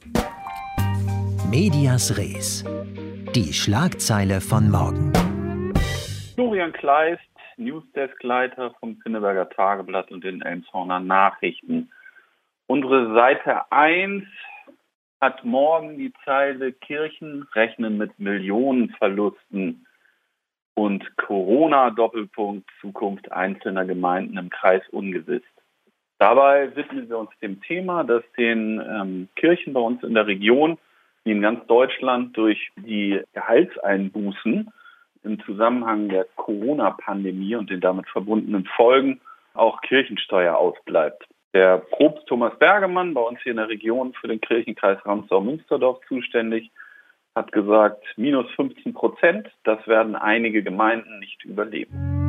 Medias Res. Die Schlagzeile von morgen. Florian Kleist, Newsdesk-Leiter vom Pinneberger Tageblatt und den Elmshorner Nachrichten. Unsere Seite 1 hat morgen die Zeile Kirchen rechnen mit Millionenverlusten und Corona-Doppelpunkt Zukunft einzelner Gemeinden im Kreis ungewiss. Dabei widmen wir uns dem Thema, dass den Kirchen bei uns in der Region, wie in ganz Deutschland, durch die Gehaltseinbußen im Zusammenhang der Corona-Pandemie und den damit verbundenen Folgen auch Kirchensteuer ausbleibt. Der Propst Thomas Bergemann, bei uns hier in der Region für den Kirchenkreis Ramsau-Münsterdorf zuständig, hat gesagt, -15%, das werden einige Gemeinden nicht überleben.